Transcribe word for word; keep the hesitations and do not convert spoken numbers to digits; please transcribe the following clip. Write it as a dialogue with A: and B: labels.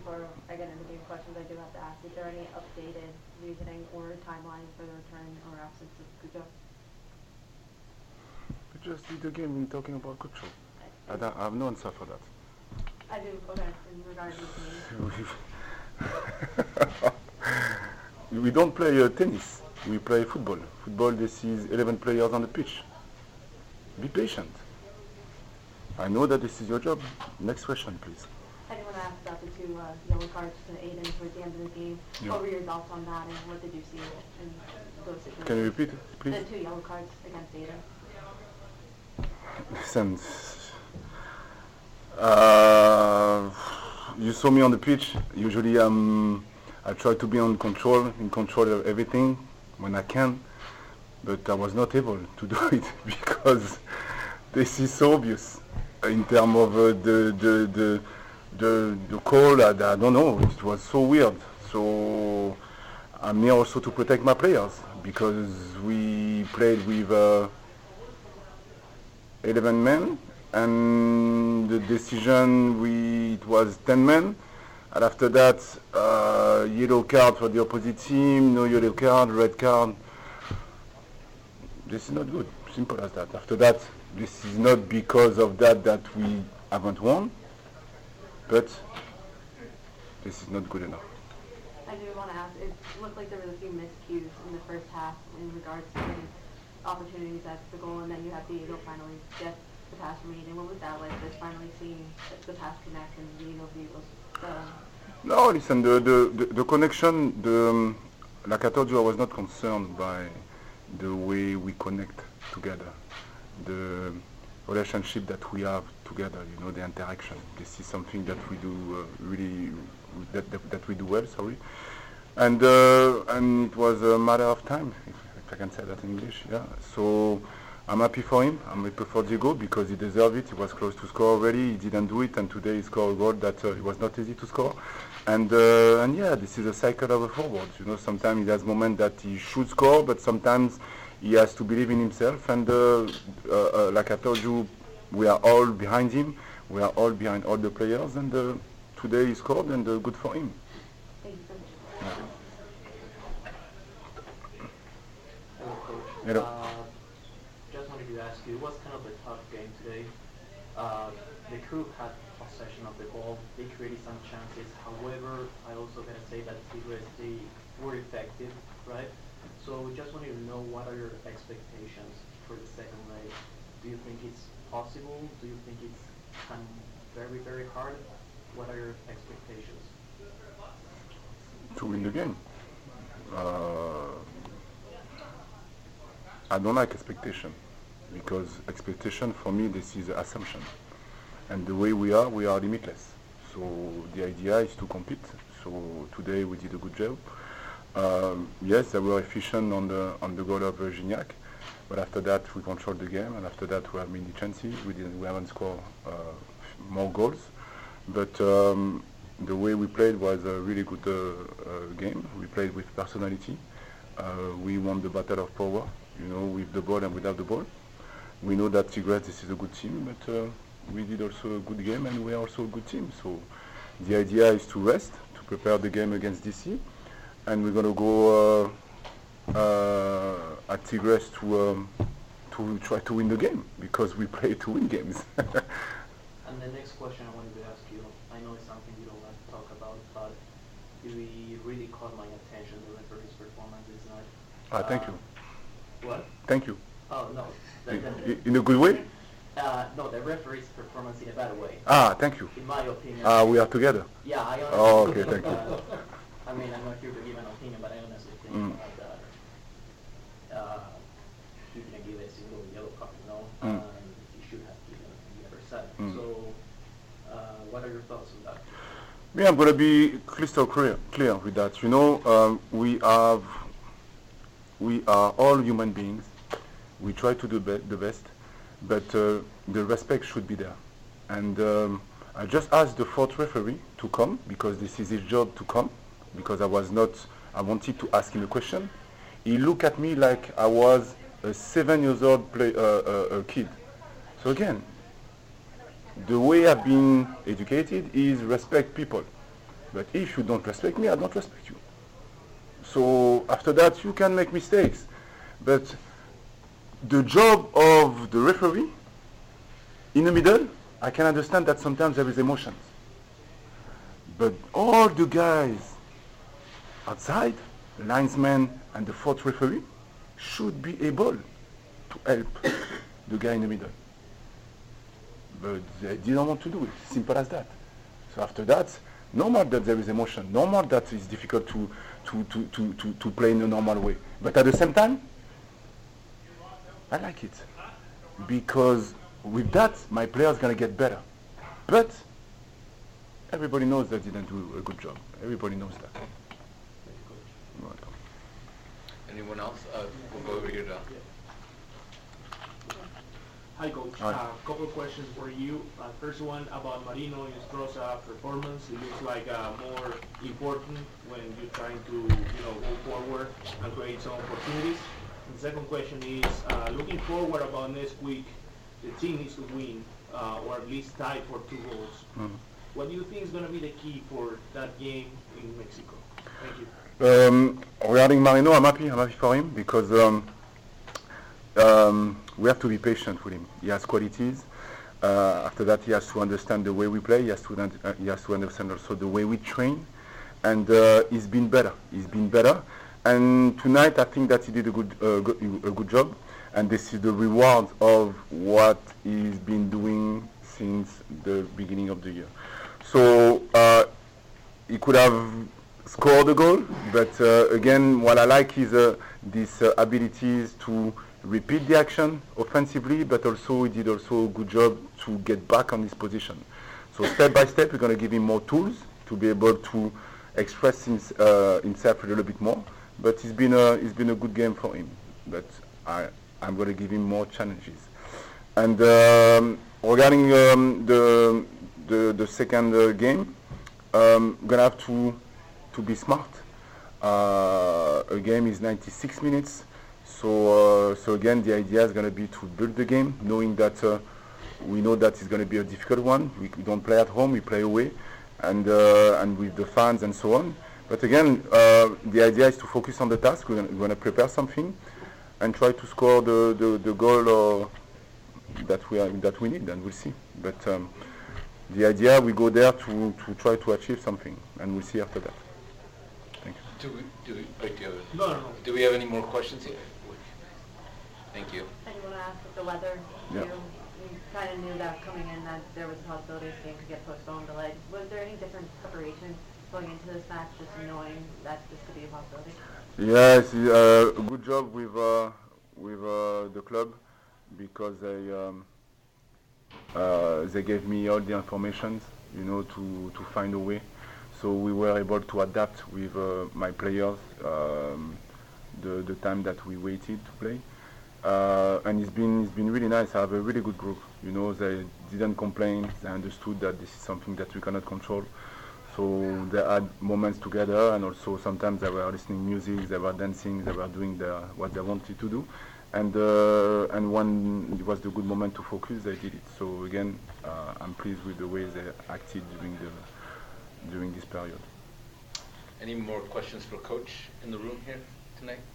A: before I get into game questions, I do have to ask, is there any updated reasoning or timeline for the return or absence of Cucho?
B: We just did the game in talking about Cucho. I, I, I have no answer for that.
A: I do, okay, in regards to me.
B: We don't play uh, tennis, we play football. Football, this is eleven players on the pitch. Be patient. I know that this is your job. Next question, please.
A: I do want to ask about the two uh, yellow cards to Aiden towards the end of the game. Yeah. What were your thoughts on that, and what did you see in those situations?
B: Can you repeat it, please?
A: The two yellow cards against Aiden.
B: Listen, uh, you saw me on the pitch. Usually um, I try to be on control, in control of everything when I can, but I was not able to do it because this is so obvious in terms of uh, the, the, the, the, the call. I, I don't know, it was so weird. So I'm here also to protect my players because we played with uh, eleven men, and the decision we it was ten men, and after that uh, yellow card for the opposite team, no yellow card, red card. This is not good, simple as that. After that, this is not because of that that we haven't won, but this is not good enough.
A: I do want to ask, it looked like there were a few miscues in the first half in regards to opportunities at the goal, and then you have Diego finally get the pass from Aiden. What was that like, just finally seeing the pass connect and Diego be able to...
B: No, listen, the, the, the, the connection, the, um, like I told you, I was not concerned by the way we connect together, the relationship that we have together, you know, the interaction. This is something that we do uh, really, that, that, that we do well, sorry. And, uh, and it was a matter of time, if, if I can say that in English, yeah. So I'm happy for him, I'm happy for Diego because he deserved it. He was close to score already, he didn't do it, and today he scored a goal that uh, it was not easy to score. And, uh, and yeah, this is a cycle of a forward. You know, sometimes he has moments that he should score, but sometimes he has to believe in himself. And uh, uh, uh, like I told you, we are all behind him. We are all behind all the players. And uh, today he scored, and uh, good for him.
A: Thank you so much.
C: Hello, Coach.
B: Hello.
C: Uh, just wanted to ask you, it was kind of a tough game today. Uh, the crew had possession of the ball. They created some chances. However, I also gotta say that Tigres, they were effective, right? So just wanted to know, what are your expectations for the second leg? Do you think it's possible? Do you think it's kind of very, very hard? What are your expectations?
B: To win the game. Uh, I don't like expectation because expectation for me, this is an assumption. And the way we are, we are limitless. So the idea is to compete. So today we did a good job. Um, yes, they were efficient on the on the goal of uh, Gignac, but after that we controlled the game, and after that we have many chances. We didn't, we haven't scored uh, more goals, but um, the way we played was a really good uh, uh, game. We played with personality. Uh, we won the battle of power, you know, with the ball and without the ball. We know that Tigres, this is a good team, but uh, we did also a good game, and we are also a good team. So the idea is to rest, to prepare the game against D C, and we're going to go uh, uh, at Tigres to um, to try to win the game because we play to win games.
C: And the next question I wanted to ask you, I know it's something you don't want to talk about, but it really caught my attention, the referee's performance this night.
B: Ah, thank
C: uh,
B: you.
C: What?
B: Thank you.
C: Oh, no. The, the,
B: In, in a good way?
C: Uh, no, the referee's performance in a bad way.
B: Ah, thank you.
C: In my opinion.
B: Ah, we are together.
C: Yeah, I honestly
B: Oh, okay,
C: think,
B: thank you.
C: uh, I mean, I'm not here to give an opinion, but I honestly think
B: Mm.
C: that uh, he didn't give a single yellow card, you know,
B: Mm.
C: and he should have given the other side.
B: Mm.
C: So, uh, what are your thoughts on that?
B: Yeah, I'm going to be crystal clear, clear with that. You know, um, we have, we are all human beings. We try to do be the best, but uh, the respect should be there. And um, I just asked the fourth referee to come because this is his job to come, because I was not, I wanted to ask him a question. He looked at me like I was a seven years old play, uh, uh, uh, kid. So again, the way I've been educated is respect people. But if you don't respect me, I don't respect you. So after that, you can make mistakes. But the job of the referee, in the middle, I can understand that sometimes there is emotions. But all the guys outside, the linesman and the fourth referee, should be able to help the guy in the middle. But they didn't want to do it. Simple as that. So after that, normal that there is emotion. Normal that it's difficult to, to, to, to, to, to play in a normal way. But at the same time, I like it. Because with that, my player's going to get better. But everybody knows they didn't do a good job. Everybody knows that. You're welcome.
D: Anyone else? Uh, we'll go over here now.
E: Hi, Coach. A
B: Hi.
E: uh, couple of questions for you. Uh, first one about Marino and Strosa performance. It looks like uh, more important when you're trying to, you know, go forward and create some opportunities. And the second question is, uh, looking forward about next week, the team needs to win, uh, or at least tie for two goals.
B: Mhm.
E: What do you think is going to be the key for that game in Mexico? Thank you.
B: Um, regarding Marino, I'm happy. I'm happy for him because um, um, we have to be patient with him. He has qualities. Uh, after that, he has to understand the way we play. He has to uh, he has to understand also the way we train, and uh, he's been better. He's been better. And tonight, I think that he did a good uh, good, a good job. And this is the reward of what he's been doing since the beginning of the year. So uh, he could have scored a goal, but uh, again, what I like is uh, these uh, abilities to repeat the action offensively, but also he did also a good job to get back on his position. So step by step, we're going to give him more tools to be able to express his, uh, himself a little bit more. But it's been a it's been a good game for him. But I I'm going to give him more challenges. And um, regarding um, the, the the second uh, game, um, gonna have to to be smart. Uh, a game is ninety-six minutes, so uh, so again the idea is going to be to build the game, knowing that uh, we know that it's going to be a difficult one. We, we don't play at home, we play away, and uh, and with the fans and so on. But again, uh, the idea is to focus on the task. We're going to prepare something and try to score the the, the goal uh, that we are, that we need, and we'll see. But um, the idea, we go there to to try to achieve something, and we'll see after that. Thank you.
D: Do we, do we, wait, do, you have,
E: No, no, no.
D: do we have any more questions here? Thank you.
A: And you want to ask with the weather,
B: Yeah.
A: too? You kind of knew that coming in that there was a possibility this game could get postponed, delayed. Was there any different preparation going into this match, just knowing that this could be a possibility?
B: Yes, uh, a good job with uh, with uh, the club, because they um, uh, they gave me all the information, you know, to to find a way. So we were able to adapt with uh, my players um, the the time that we waited to play, uh, and it's been it's been really nice. I have a really good group. You know, they didn't complain. They understood that this is something that we cannot control. So they had moments together, and also sometimes they were listening music, they were dancing, they were doing their, what they wanted to do. And uh, and when it was the good moment to focus, they did it. So again, uh, I'm pleased with the way they acted during the during this period.
D: Any more questions for Coach in the room here tonight?